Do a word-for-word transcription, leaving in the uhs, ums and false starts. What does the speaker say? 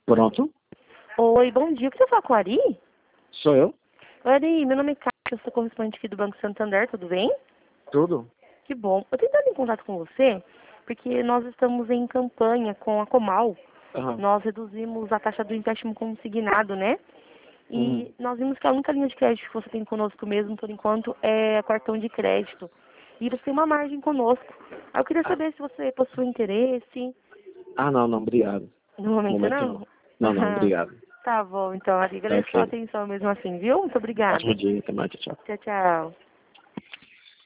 Pronto. Oi, bom dia. Você fala com a Ari? Sou eu. Oi, Ari, meu nome é Cássio, eu sou correspondente aqui do Banco Santander, tudo bem? Tudo. Que bom. Eu tô tentando em contato com você, porque nós estamos em campanha com a Comal. Aham. Nós reduzimos a taxa do empréstimo consignado, né? E Uhum. nós vimos que a única linha de crédito que você tem conosco mesmo, por enquanto, é cartão de crédito. E você tem uma margem conosco. Aí eu queria saber se você possui interesse. Ah, não, não, obrigado. No momento, Momento não? não. Não, não, obrigado. Tá bom, então, Ari. Tá Agradeço a sua ok. atenção mesmo assim, viu? Muito obrigada. Ótimo dia, até mais, tchau. Tchau, tchau.